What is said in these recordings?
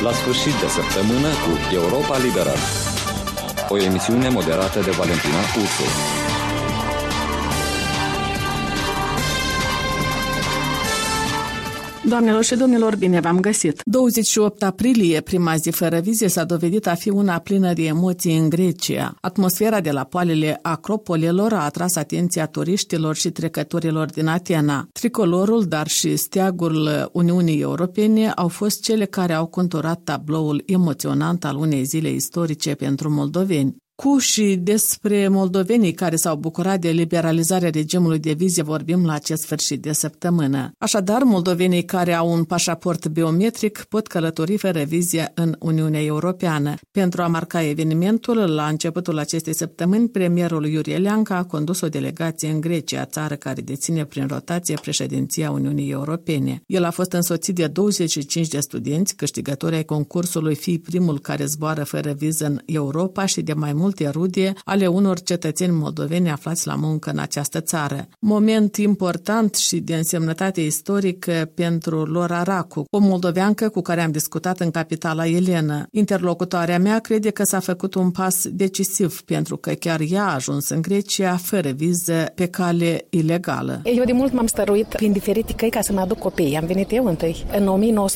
La sfârșit de săptămână cu Europa Liberă. O emisiune moderată de Valentina Ursu. Doamnelor și domnilor, bine v-am găsit! 28 aprilie, prima zi fără vize, s-a dovedit a fi una plină de emoții în Grecia. Atmosfera de la poalele acropolelor a atras atenția turiștilor și trecătorilor din Atena. Tricolorul, dar și steagul Uniunii Europene au fost cele care au conturat tabloul emoționant al unei zile istorice pentru moldoveni. Cu și despre moldovenii care s-au bucurat de liberalizarea regimului de vize vorbim la acest sfârșit de săptămână. Așadar, moldovenii care au un pașaport biometric pot călători fără vize în Uniunea Europeană. Pentru a marca evenimentul, la începutul acestei săptămâni, premierul Iurie Leanca a condus o delegație în Grecia, țară care deține prin rotație președinția Uniunii Europene. El a fost însoțit de 25 de studenți, câștigători ai concursului Fii primul care zboară fără viză în Europa și de mai multe rude ale unor cetățeni moldoveni aflați la muncă în această țară. Moment important și de însemnătate istorică pentru Lora Racu, o moldoveancă cu care am discutat în capitala Elena. Interlocutoarea mea crede că s-a făcut un pas decisiv pentru că chiar ea a ajuns în Grecia fără viză pe cale ilegală. Eu de mult m-am stăruit prin diferite căi ca să-mi aduc copiii. Am venit eu întâi, în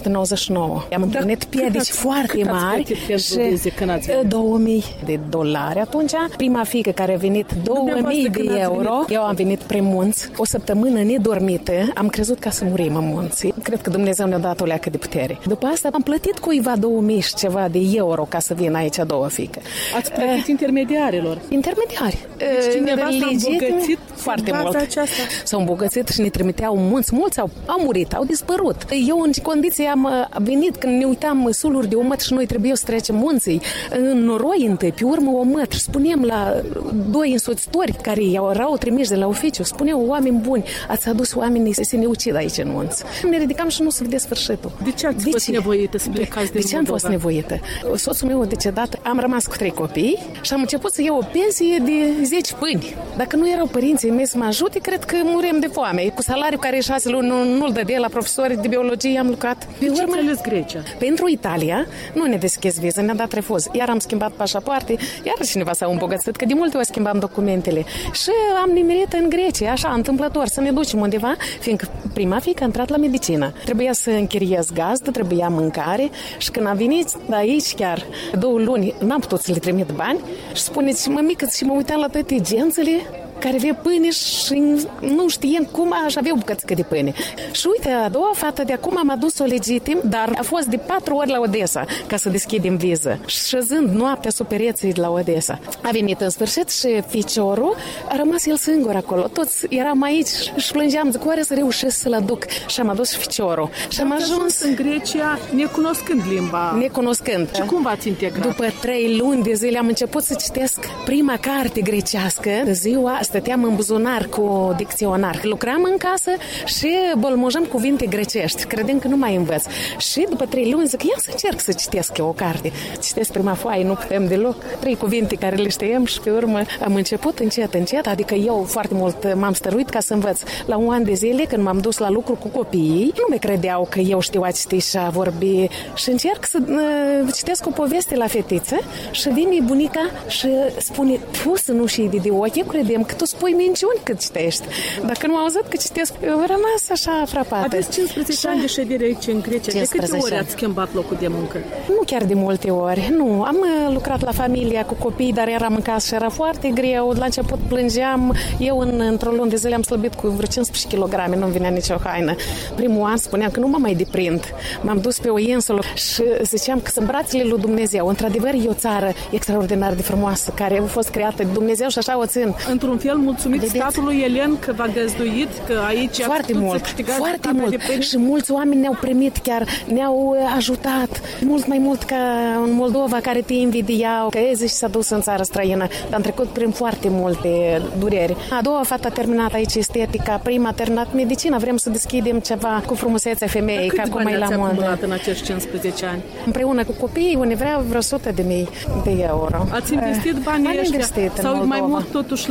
1999. Am întâlnit piedici foarte mari și 2000 de dolari atunci. Prima fiică care a venit 2000 de euro. Eu am venit prin munți, o săptămână nedormită. Am crezut ca să murim în munți. Cred că Dumnezeu ne-a dat o leacă de putere. După asta am plătit cuiva 2000 și ceva de euro ca să vin aici a doua fiică. Ați plătit intermediarilor? Intermediari. Deci cineva s-a îmbogățit foarte mult. Aceasta. S-au îmbogățit și ne trimiteau mulți au murit, au dispărut. Eu în ce condiții am venit când ne uitam suluri de omăt și noi trebuie să trecem munții în noroi întâi, pe urmă omăt. Spuneam la doi însoțitori care erau trimiși de la oficiu, spuneau oameni buni, ați adus oamenii să se ne ucidă aici în munți. Ne ridicam și nu se vede sfârșitul. De ce ați fost nevoită să plecați din Moldova? De ce am fost nevoită? Soțul meu a decedat, am rămas cu 3 copii și am început să iau o pensie de 10 pâini. Dacă nu erau părinții mei să mă ajute, cred că murem de foame. Cu salariul care 6 luni nu-l dădea la profesori de biologie, am lucrat. De ce ați ales Grecia? Pentru Italia nu ne deschis viză, ne-a dat refuz. Iar am schimbat pașapoarte, iar cineva s-a îmbogățit, că de multe ori schimbam documentele. Și am nimerit în Grecia, așa, întâmplător, să ne ducem undeva, fiindcă prima fiică a intrat la medicină. Trebuia să închiriez gazdă, trebuia mâncare și când am venit aici chiar 2 luni, n-am putut să le trimit bani și spuneți, mămică, și mă uitam la toate gențele care avea pâine și nu știam cum aș avea o bucățică de pâine. Și uite, a doua fată de acum am adus-o legitim, dar a fost de 4 ori la Odessa ca să deschidem viză. Șezând noaptea sub pereții la Odessa. A venit în sfârșit și ficiorul a rămas el singur acolo. Toți eram aici și plângeam, zic, oare să reușesc să-l aduc. Și am adus ficiorul. Și am ajuns în Grecia necunoscând limba. Necunoscând. Și cum v-ați integrat? După 3 luni de zile am început să citesc prima carte grecească. Ziua stăteam în buzunar cu dicționar. Lucram în casă și bolmojam cuvinte grecești. Credem că nu mai învăț. Și după 3 luni zic, ia să încerc să citesc eu o carte. Citesc prima foaie, nu putem deloc. 3 cuvinte care le știam și pe urmă am început încet. Adică eu foarte mult m-am stăruit ca să învăț. La 1 an de zile, când m-am dus la lucru cu copiii, nu mi credeau că eu știu a citi și a vorbi. Și încerc să citesc o poveste la fetiță și vine bunica și spune, tu să nu și de ochi, credem că tu spui minciuni cât citești. Dacă nu am auzit că citesc, eu am rămas așa frapată. Aveți 15 ani de ședere aici în Grecia. De câte ori ați schimbat locul de muncă? Nu chiar de multe ori. Nu. Am lucrat la familia cu copii, dar eram în casă și era foarte greu. La început plângeam. Eu într-o lună de zile am slăbit cu vreo 15 kg. Nu-mi venea nicio haină. Primul an spuneam că nu mă mai deprind. M-am dus pe o insulă și ziceam că sunt brațele lui Dumnezeu. Într-adevăr, e o țară extraordinar de frumoasă, care a fost creată de Dumnezeu și așa o țin. Într-un fel, mulțumit statului elen că v-a găzduit, că aici foarte mult, foarte mult. Și mulți oameni ne-au primit chiar, ne-au ajutat mult mai mult ca în Moldova, care te invidiau, că Ezi și s-a dus în țară străină. Am trecut prin foarte multe dureri. A doua fată a terminat aici estetica, prima a terminat medicina. Vrem să deschidem ceva cu frumusețea femeii, ca cum e la modă. Acumulat în acești 15 ani? Împreună cu copiii, unde vrea vreo 100.000 de euro. Ați investit banii ăștia? Sau mai mult totuși la consum?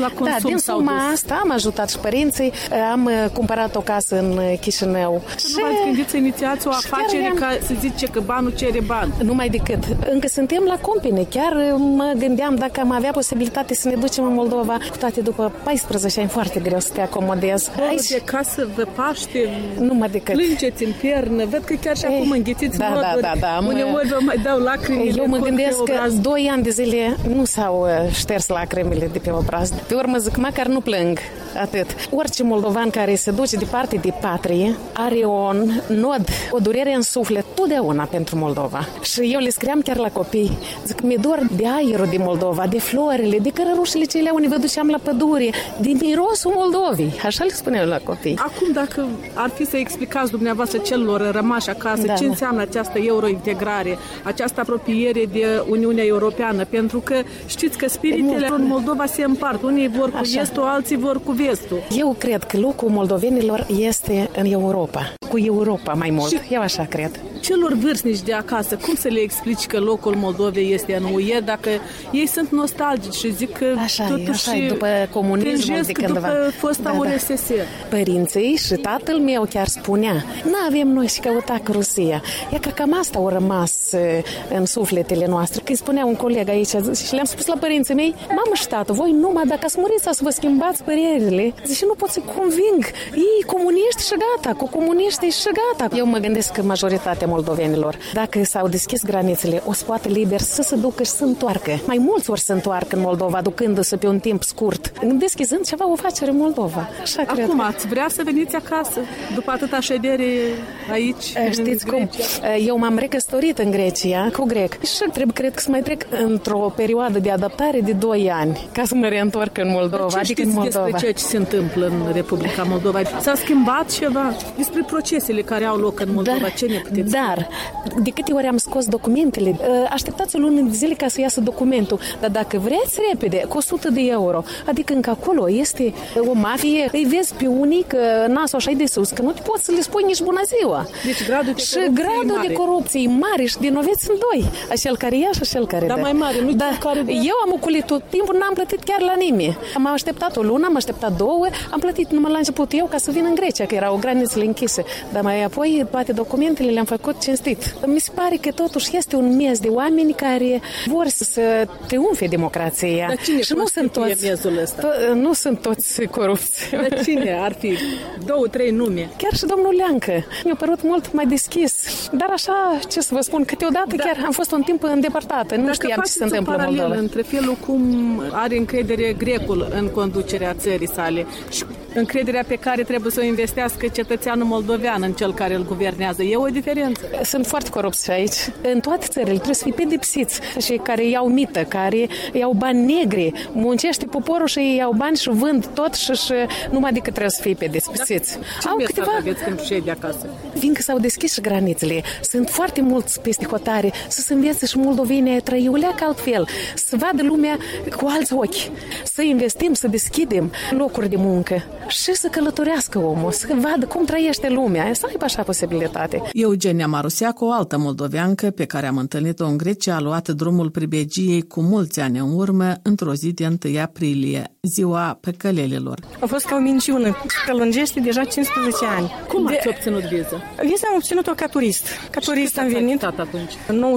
Din suma asta am ajutat și părinții, am cumpărat o casă în Chișinău. Nu v-ați gândit să inițiați o afacere ca să zice că banul cere bani? Numai decât. Încă suntem la compine. Chiar mă gândeam dacă am avea posibilitate să ne ducem în Moldova. Cu toate după 14 ani foarte greu să te acomodezi. Aici de casă vă paște, numai decât. Plângeți în piernă, văd că chiar și acum înghițiți noduri. Uneori vă mai dau lacrimi. Eu mă gândesc că 2 ani de zile nu s-au șters lacrimile de pe obraz. Pe urmă zic, măcar nu plâng. Atât. Orice moldovan care se duce departe de patrie are un nod, o durere în suflet totdeauna pentru Moldova. Și eu le scriam chiar la copii. Zic, mi-e dor de aerul din Moldova, de florile, de cărărușile cele unde vă duceam la pădure, de mirosul Moldovei. Așa le spuneam la copii. Acum, dacă ar fi să explicați dumneavoastră celor rămași acasă ce înseamnă această eurointegrare, această apropiere de Uniunea Europeană, pentru că știți că spiritele în Moldova se împart. Unii vor cu estul, alții vor cu vestul. Eu cred că locul moldovenilor este în Europa. Cu Europa mai mult. Și eu așa cred. Celor vârstnici de acasă, cum să le explici că locul Moldovei este în UE, dacă ei sunt nostalgici și zic că totuși după comunismul de cândva. După fosta URSS. Părinții și tatăl meu chiar spunea, n-avem noi și căuta cu Rusia. E că cam asta au rămas în sufletele noastre. Când spunea un coleg aici și le-am spus la părinții mei, mamă și tată, voi numai dacă ați murit sau să vă schimbați părerile, zice, nu pot să conving. Ei comuniști și gata, cu comuniștii și gata. Eu mă gândesc că majoritatea moldovenilor, dacă s-au deschis granițele, o să poată liber să se ducă și să întoarcă. Mai mulți ori să întoarcă în Moldova, ducându-se pe un timp scurt, deschizând ceva o afacere în Moldova. Așa cred. Acum ați vrea să veniți acasă după atâta ședere aici? Știți cum? Eu m-am recăsătorit în Grecia cu grec și cred că să mai trec într-o perioadă de adaptare de 2 ani ca să mă reîntorc în Moldova. Ce știți despre ceea ce se întâmplă în Republica Moldova? S-a schimbat ceva despre procesele care au loc în Moldova? Ce ne puteți? Dar, de câte ori am scos documentele, așteptați o lună de zile ca să iasă documentul, dar dacă vreți repede, cu 100 de euro, adică încă acolo este o mafie, îi vezi pe unii că nasul așa de sus, că nu te poți să le spui nici bună ziua. Deci gradul de corupție e mare și vinoveți sunt 2, acel care ia și acel care dă. Dar mai mare, nu care dă. Eu am oculit tot timpul, n-am plătit chiar la nimeni. Am așteptat o lună, am așteptat 2, am plătit numai la început eu ca să vin în Grecia, că erau granițele închise, dar mai apoi toate documentele le-am făcut cinstit. Mi se pare că totuși este un miez de oameni care vor să triumfe democrația. Dar cine și nu sunt toți miezul ăsta? Nu sunt toți corupți. Dar cine ar fi? 2-3 nume. Chiar și domnul Leancă. Mi-a părut mult mai deschis. Dar așa, ce să vă spun, câteodată chiar am fost un timp îndepărtată. Nu știam ce se întâmplă în Moldova. Între felul cum are încredere grecul în conducerea țării sale și încrederea pe care trebuie să o investească cetățeanul moldovean în cel care îl guvernează. E o diferență. Sunt foarte corupți aici. În toate țările trebuie să fie pedepsiți. Și care iau mită, care iau bani negri, muncește poporul și iau bani și vând tot și numai decât trebuie să fie pedepsiți. Ce mesaj aveți când ședi de acasă? Fiindcă s-au deschis și granițele, sunt foarte mulți peste hotare să se învețe și moldovenii a trăi uleac altfel, să vadă lumea cu alți ochi, să investim, să deschidem locuri de muncă și să călătorească omul, să vadă cum trăiește lumea, să aibă așa posibilitate. Eugenia Maruseacu, o altă moldoveancă pe care am întâlnit-o în Grecia, a luat drumul pribegiei cu mulți ani în urmă, într-o zi de 1 aprilie, ziua păcălelilor. A fost ca o minciună. Prelungește deja 15 ani. Cum ați obținut viză? Viza am obținut-o ca turist. Ca turist am venit. Atunci?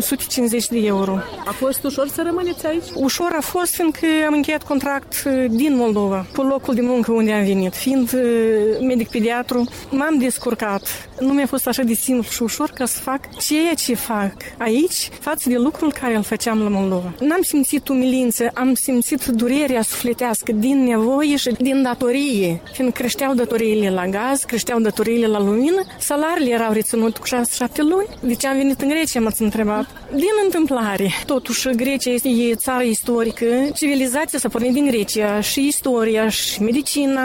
950 de euro. A fost ușor să rămâneți aici? Ușor a fost, fiindcă am încheiat contract din Moldova, cu locul de muncă unde am venit. Fiind medic-pediatru, m-am descurcat. Nu mi-a fost așa de simplu și ușor ca să fac ceea ce fac aici, față de lucrul care îl făceam la Moldova. N-am simțit umilință, am simțit durerea sufletească din nevoie și din datorie. Fiindcă creșteau datoriile la gaz, creșteau datoriile la lumină, salariile erau reținute cu 6-7 luni. De ce am venit în Grecia, m-ați întrebat? Din întâmplare. Totuși, Grecia este țară istorică, civilizația s-a pornit din Grecia, și istoria, și medicina, e însoțită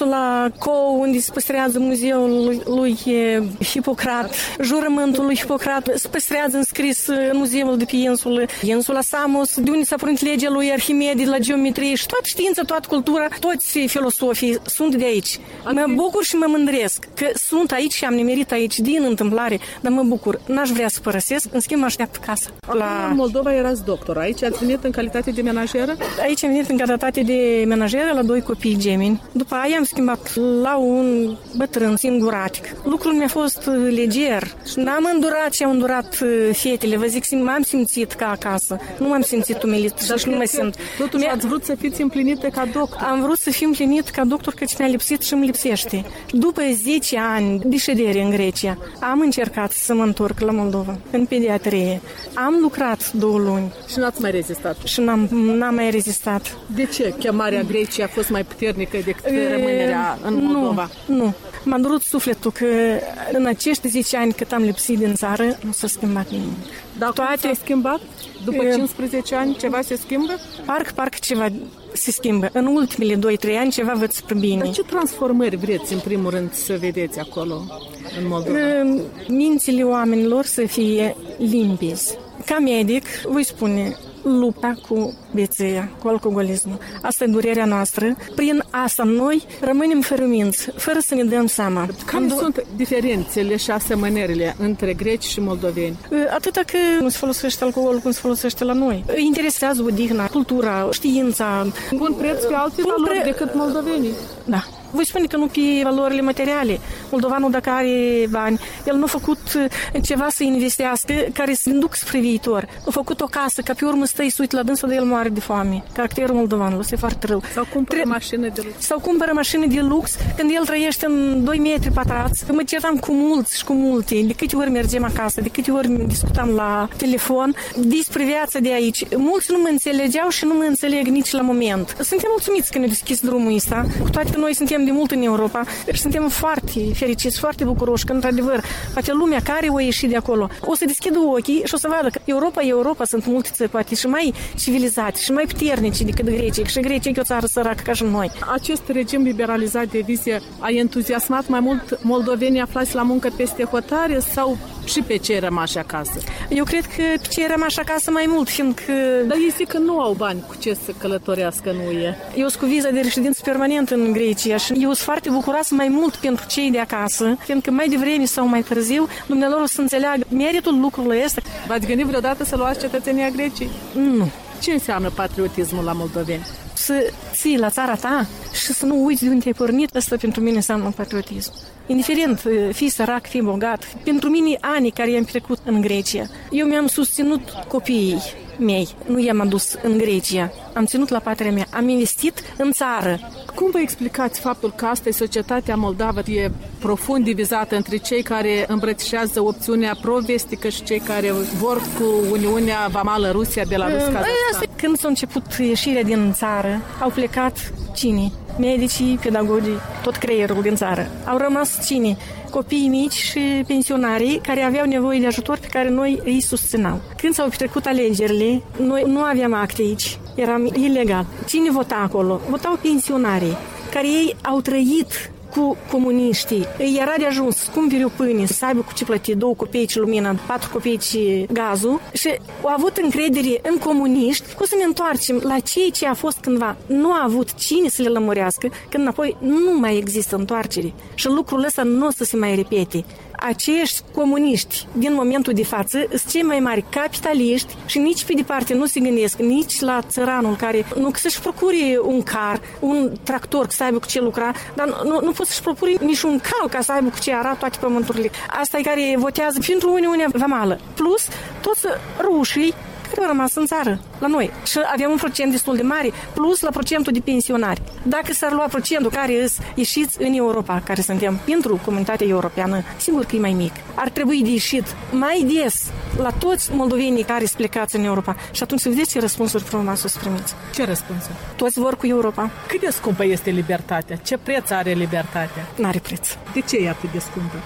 mersul la Cou, unde se păstrează muzeul lui Hipocrat, jurământul lui Hipocrat, se păstrează înscris în muzeul de pe insulă. Insula Samos, de unde s-a pornit legea lui Arhimede la geometrie și toată știința, toată cultura, toți filosofii sunt de aici. Mă bucur și mă mândresc că sunt aici și am nimerit aici din întâmplare, dar mă bucur. N-aș vrea să părăsesc, în schimb mă așteaptă casă. În Moldova erați doctor. Aici ați venit în calitate de menajeră? Aici am venit în calitate de menajeră la 2 copii gemeni. După aia am schimbat la un bătrân singuratic. Lucrul mi-a fost leger. N-am îndurat ce au îndurat fetele. Vă zic, m-am simțit ca acasă. Nu m-am simțit umilit și nu mă simt. Totuși ați vrut să fiți împlinite ca doctor. Am vrut să fiu împlinit ca doctor, căci mi-a lipsit și îmi lipsește. După 10 ani de ședere în Grecia, am încercat să mă întorc la Moldova, în pediatrie. Am lucrat 2 luni. Și n-ați mai rezistat? Și n-am mai rezistat. De ce? Chemarea Greciei a fost mai puternică decât rămânerea în Moldova? Nu. M-a durut sufletul că în acești 10 ani cât am lipsit din țară, nu s-a schimbat nimic. Dar toate s-a schimbat? După 15 ani ceva se schimbă? Parcă ceva se schimbă. În ultimele 2-3 ani ceva văd spre bine. Dar ce transformări vreți în primul rând să vedeți acolo, în Moldova? Mințile oamenilor să fie limpezi. Ca medic, voi spune, lupta cu beția, cu alcoolismul. Asta e durerea noastră. Prin asta noi rămânem fără minți, fără să ne dăm seama. Care sunt diferențele și asemănările între greci și moldoveni? Atâta că nu se folosește alcoolul cum se folosește la noi. Îi interesează odihna, cultura, știința. Pun preț pe alte valori decât moldovenii. Da. Voi spune că nu pe valorile materiale. Moldovanul, dacă are bani, el nu a făcut ceva să investească care să duc spre viitor. A făcut o casă, ca pe urmă stă-i la dânsul de el moare de foame. Caracterul moldovanului este foarte rău. Sau cumpără mașină de lux. Sau cumpără mașină de lux când el trăiește în 2 metri pătrați. Mă certam cu mulți și cu multe. De câte ori mergem acasă, de câte ori discutam la telefon despre viața de aici. Mulți nu mă înțelegeau și nu mă înțeleg nici la moment. Suntem mulțumiți că ne deschis drumul ăsta. Cu toate că noi suntem de mult în Europa și suntem foarte fericiți, foarte bucuroși că, într-adevăr, poate lumea care o ieși de acolo o să deschidă ochii și o să vadă că Europa sunt multe țări, poate și mai civilizate și mai puternice decât Grecia. Și Grecia e o țară săracă ca și noi. Acest regim liberalizat de vize a entuziasmat mai mult moldovenii aflați la muncă peste hotare sau și pe cei rămași acasă? Eu cred că pe cei rămași acasă mai mult, fiindcă... Dar ei zic că nu au bani cu ce să călătorească în UE. Eu sunt cu viza de reședință permanentă în Grecia și eu sunt foarte bucuroasă mai mult pentru cei de acasă, fiindcă mai devreme sau mai târziu dumnealor o să înțeleagă meritul lucrului ăsta. V-ați gândit vreodată să luați cetățenia Greciei? Nu. Ce înseamnă patriotismul la moldoveni? Să ții la țara ta și să nu uiți de unde ai pornit, asta pentru mine înseamnă patriotism. Indiferent, fii sărac, fii bogat, pentru mine anii care i-am trecut în Grecia, eu mi-am susținut copiii mei, nu i-am adus în Grecia, am ținut la patria mea, am investit în țară. Cum vă explicați faptul că astăzi societatea moldavă e profund divizată între cei care îmbrățișează opțiunea pro-vestică și cei care vor cu Uniunea Vamală Rusia, Belarus, Kazahstan? Când s-a început ieșirea din țară, au plecat cine? Medicii, pedagogii, tot creierul din țară. Au rămas cine? Copiii mici și pensionarii care aveau nevoie de ajutor pe care noi îi susținam. Când s-au petrecut alegerile, noi nu aveam acte aici. Eram ilegal. Cine vota acolo? Votau pensionarii, care ei au trăit cu comuniștii. Îi era de ajuns cumperi o pâine, să aibă cu ce plăti 2 copeici lumina, 4 copeici gazul și au avut încredere în comuniști. Cum să ne întoarcem la cei ce a fost cândva? Nu a avut cine să le lămurească, când înapoi nu mai există întoarcere. Și lucrul ăsta nu o să se mai repete. Acești comuniști din momentul de față sunt cei mai mari capitaliști și nici pe departe nu se gândesc nici la țăranul care nu că să-și procure un car, un tractor să aibă cu ce lucra, dar nu poate să-și procure nici un cal ca să aibă cu ce ara toate pământurile. Asta e care votează pentru Uniunea Vamală. Plus, toți rușii care au rămas în țară, la noi. Și avem un procent destul de mare, plus la procentul de pensionari. Dacă s-ar lua procentul care îs ieșiți în Europa, care suntem pentru comunitatea europeană, sigur că e mai mic. Ar trebui de ieșit mai des la toți moldovenii care sunt plecați în Europa. Și atunci să vedeți ce răspunsuri frumoase o să primiți. Ce răspunsuri? Toți vor cu Europa. Cât de scumpă este libertatea? Ce preț are libertatea? N-are preț. De ce e atât de scumpă?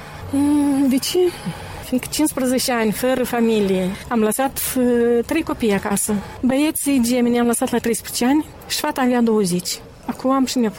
De ce? Fiindcă 15 ani, fără familie, am lăsat 3 copii acasă. Băieții gemeni am lăsat la 13 ani și fata avea 20. Acum am și nepoți.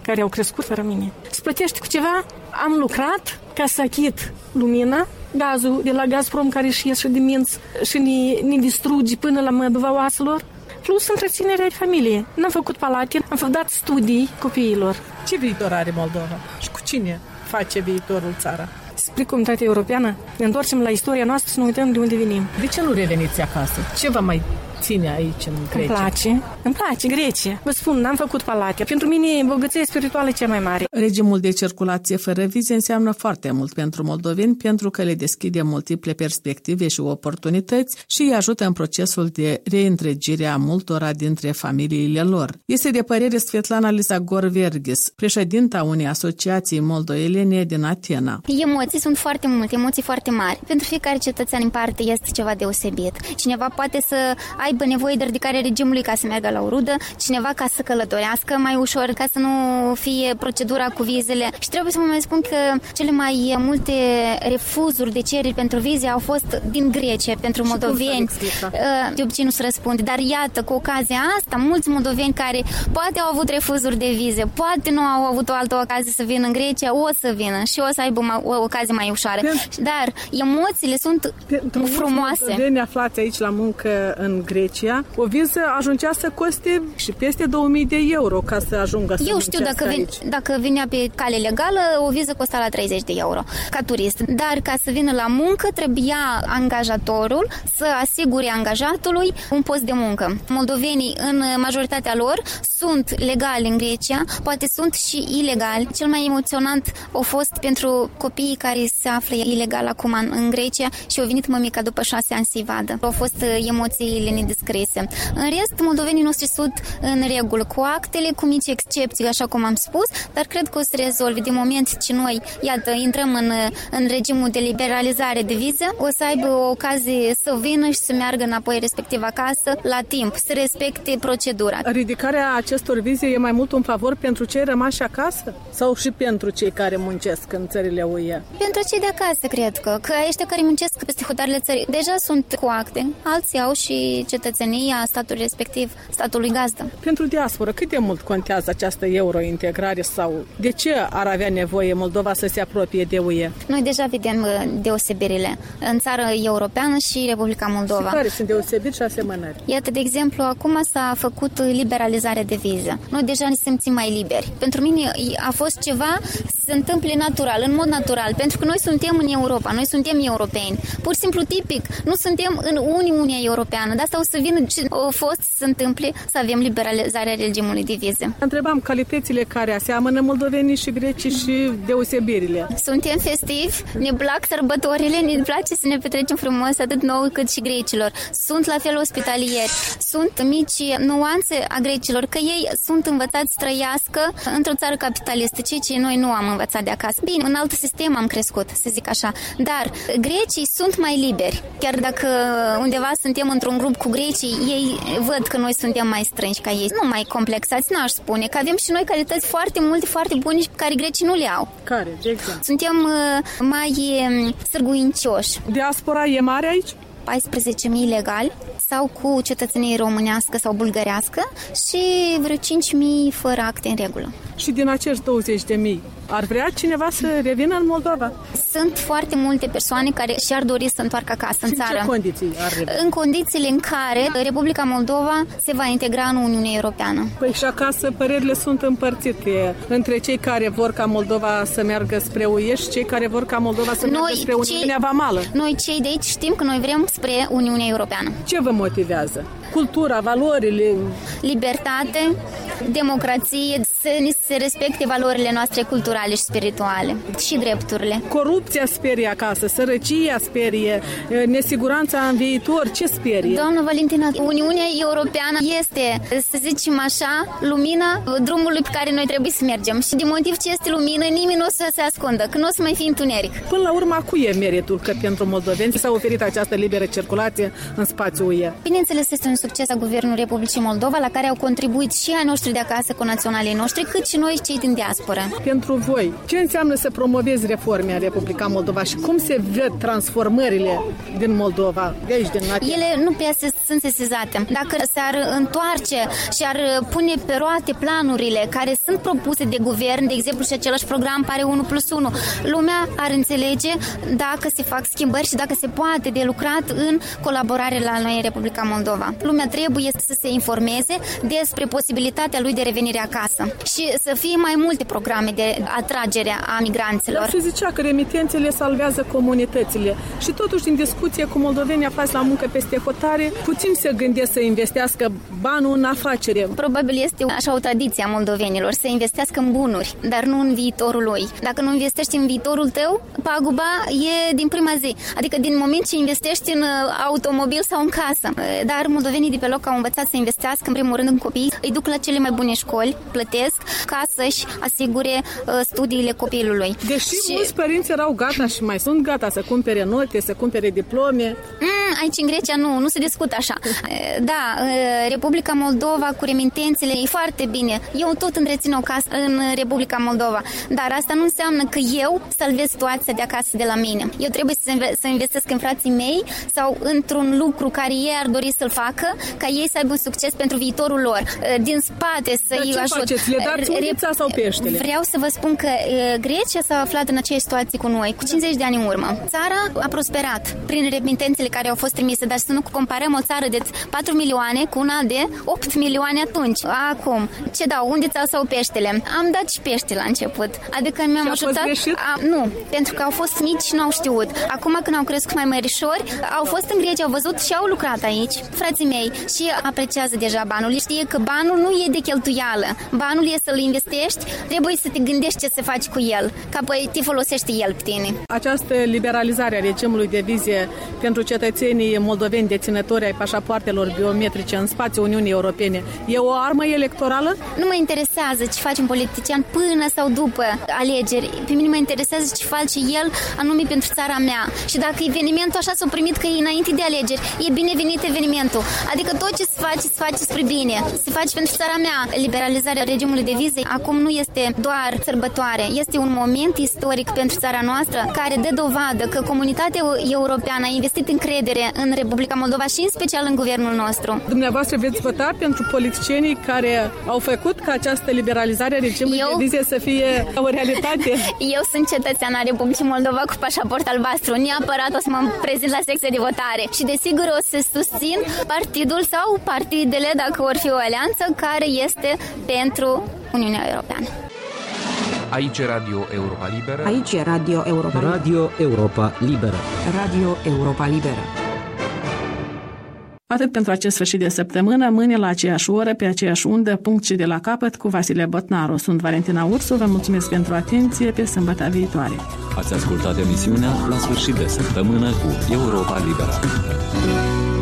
care au crescut fără mine. Se plătește cu ceva? Am lucrat ca să achit lumina, gazul de la Gazprom care își ies și de minți și ne distruge până la măduva oaselor, plus întreținerea de familie. N-am făcut palate, am dat studii copiilor. Ce viitor are Moldova? Și cu cine face viitorul țara? Spre comunitatea europeană, ne întoarcem la istoria noastră să nu uităm de unde venim. De ce nu reveniți acasă? Ce vă mai ține aici în Grecia? Îmi place Grecia. Vă spun, n-am făcut palate. Pentru mine e bogăția spirituală cea mai mare. Regimul de circulație fără vize înseamnă foarte mult pentru moldoveni pentru că le deschide multiple perspective și oportunități și îi ajută în procesul de reîntregire a multora dintre familiile lor. Este de părere Svetlana Lisagor-Verghis, președinta unei asociații moldoelene din Atena. Emoții sunt foarte multe, emoții foarte mari. Pentru fiecare cetățean în parte este ceva deosebit. Cineva poate să aibă nevoie de ridicarea regimului ca să meargă la o rudă, cineva ca să călătorească mai ușor, ca să nu fie procedura cu vizele. Și trebuie să vă mai spun că cele mai multe refuzuri de cereri pentru vize au fost din Grecia, pentru moldoveni. De obicei nu se răspunde, dar iată, cu ocazia asta, mulți moldoveni care poate au avut refuzuri de vize, poate nu au avut o altă ocazie să vină în Grecia, o să vină și o să aibă o ocazie mai ușoară. Dar emoțiile sunt frumoase. Moldoveni aflați aici la muncă în Grecia, o viză ajungea să coste și peste 2000 de euro ca să ajungă să Eu știu, dacă vinea pe cale legală, o viză costa la 30 de euro ca turist. Dar ca să vină la muncă, trebuia angajatorul să asigure angajatului un post de muncă. Moldovenii, în majoritatea lor, sunt legali în Grecia, poate sunt și ilegali. Cel mai emoționant a fost pentru copiii care se află ilegal acum în Grecia și au venit mămica după 6 ani să-i vadă. Au fost emoțiile nedescrise. În rest, moldovenii noștri sunt în regulă cu actele, cu mici excepții, așa cum am spus, dar cred că o să rezolve. De moment ce noi, iată, intrăm în regimul de liberalizare de viză, o să aibă o ocazie să vină și să meargă înapoi respectiv acasă la timp, să respecte procedura. Ridicarea acestor vize e mai mult un favor pentru cei rămași acasă sau și pentru cei care muncesc în țările UE? Pentru cei de acasă, cred că ăștia care muncesc peste hotarele țării deja sunt cu acte, alții au și cetățenia statului respectiv, statului gazdă. Pentru diaspora, cât de mult contează această eurointegrare sau de ce ar avea nevoie Moldova să se apropie de UE? Noi deja vedem deosebirile în țară europeană și Republica Moldova. Și care sunt deosebiri și asemănări? Iată, de exemplu, acum s-a făcut liberalizarea de viză. Noi deja ne simțim mai liberi. Pentru mine a fost ceva să se întâmple natural, în mod natural, pentru că noi suntem în Europa, noi suntem europeni. Pur și simplu tipic, nu suntem în Uniunea Europeană, de asta o să vină ce a fost să se întâmple să avem liberalizarea regimului de vize. Întrebam calitățile care aseamănă moldovenii și grecii și deosebirile. Suntem festivi, ne plac sărbătorile, ne place să ne petrecem frumos atât nouă cât și grecilor. Sunt la fel ospitalieri, sunt mici nuanțe a grecilor, că ei sunt învățați să trăiască într-o țară capitalistă, ceea ce noi nu am învățat de acasă. Bine, în alt sistem am crescut, să zic așa, dar grecii sunt mai liberi. Chiar dacă undeva suntem într-un grup cu grecii, ei văd că noi suntem mai strânși ca ei. Nu mai complexați, n-aș spune, că avem și noi calități foarte multe, foarte bune și pe care grecii nu le au. Care, de exemplu? Suntem mai sârguincioși. Diaspora e mare aici? 14.000 legali sau cu cetățenie românească sau bulgărească și vreo 5.000 fără acte în regulă. Și din acești 20.000 ar vrea cineva să revină în Moldova? Sunt foarte multe persoane care și-ar dori să întoarcă acasă în țară. În ce condiții ar reveni? În condițiile în care Republica Moldova se va integra în Uniunea Europeană. Păi și acasă părerile sunt împărțite între cei care vor ca Moldova să meargă spre UE și cei care vor ca Moldova să meargă spre Uniunea Vamală. Noi cei de aici știm că noi vrem spre Uniunea Europeană. Ce vă motivează? Cultura, valorile? Libertate, democrație, să se respecte valorile noastre culturale și spirituale și drepturile. Corupția sperie acasă, sărăcia sperie, nesiguranța în viitor, ce sperie? Doamnă Valentina, Uniunea Europeană este, să zicem așa, lumina drumului pe care noi trebuie să mergem. Și din motiv ce este lumină, nimeni nu o să se ascundă, că nu o să mai fie întuneric. Până la urmă, cui e meritul că pentru moldoveni s-a oferit această liberă circulație în spațiul UE? Bineînțeles, este un succes a Guvernului Republicii Moldova, la care au contribuit și ai noștri de acasă, cu naționalii noștri, noștri, cât și noi cei din diaspora. Pentru voi, ce înseamnă să promovezi reforme în Republica Moldova și cum se văd transformările din Moldova, de aici, din nație? Ele nu prea sunt sesizate. Dacă s-ar întoarce și ar pune pe roate planurile care sunt propuse de guvern, de exemplu și același program pare 1+1, lumea ar înțelege dacă se fac schimbări și dacă se poate de lucrat în colaborare la noi în Republica Moldova. Lumea trebuie să se informeze despre posibilitatea lui de revenire acasă și să fie mai multe programe de atragere a migranților. Dar se zicea că remitențele salvează comunitățile și totuși în discuție cu moldovenii aflați la muncă peste hotare, puțin se gândesc să investească banul în afacere. Probabil este așa o tradiție a moldovenilor, să investească în bunuri, dar nu în viitorul lui. Dacă nu investești în viitorul tău, paguba e din prima zi. Adică din moment ce investești în automobil sau în casă. Dar moldovenii de pe loc au învățat să investească în primul rând în copii, îi duc la cele mai bune școli, plătesc ca să-și asigure studiile copilului. Deși mulți părinți erau gata și mai sunt gata să cumpere note, să cumpere diplome. Aici în Grecia nu se discută așa. Da, Republica Moldova cu remitențele e foarte bine. Eu tot întrețin o casă în Republica Moldova, dar asta nu înseamnă că eu salvez situația de acasă de la mine. Eu trebuie să investesc în frații mei sau într-un lucru care ei ar dori să-l facă, ca ei să aibă un succes pentru viitorul lor. Din spate să-i ajut. Faceți? Le dați unița sau peștele? Vreau să vă spun că Grecia s-a aflat în aceeași situație cu noi, cu 50 de ani în urmă. Țara a prosperat prin remitențele care au fost trimise, dar să nu comparăm o țară de 4 milioane cu una de 8 milioane atunci. Acum, ce dau? Unde sau peștele? Am dat și pește la început. Adică mi-am ajutat. Nu, pentru că au fost mici și nu au știut. Acum când au crescut mai mărișori, au fost în Grecia, au văzut și au lucrat aici, frații mei, și apreciază deja banul. Știe că banul nu e de cheltuială. Banul e să-l investești, trebuie să te gândești ce să faci cu el, că apoi te folosește el pe tine. Această liberalizare a regimului de vize pentru cetățenii moldoveni deținători ai pașapoartelor biometrice în spațiul Uniunii Europene e o armă electorală? Nu mă interesează ce face un politician până sau după alegeri. Pe mine mă interesează ce face el anume pentru țara mea. Și dacă evenimentul așa s-a primit că e înainte de alegeri, e binevenit evenimentul. Adică tot ce se face spre bine. Se face pentru țara mea. Liberalizarea regimului de vize acum nu este doar sărbătoare. Este un moment istoric pentru țara noastră care dă dovadă că comunitatea europeană a investit încredere în Republica Moldova și în special în guvernul nostru. Dumneavoastră veți vota pentru politicienii care au făcut ca această liberalizare a regimului de vize să fie o realitate? Eu sunt cetățeana Republicii Moldova cu pașaport albastru. Neapărat o să mă prezint la secția de votare și desigur o să susțin partidul sau partidele, dacă vor fi o alianță, care este pentru Uniunea Europeană. Aici Radio Europa Liberă. Aici Radio Europa Liberă. Radio Europa Liberă. Radio Europa Liberă. Atât pentru acest sfârșit de săptămână, mâine la aceeași oră, pe aceeași undă, punct și de la capăt, cu Vasile Botnaru. Sunt Valentina Ursu, vă mulțumesc pentru atenție, pe sâmbătă viitoare. Ați ascultat emisiunea La sfârșit de săptămână cu Europa Liberă.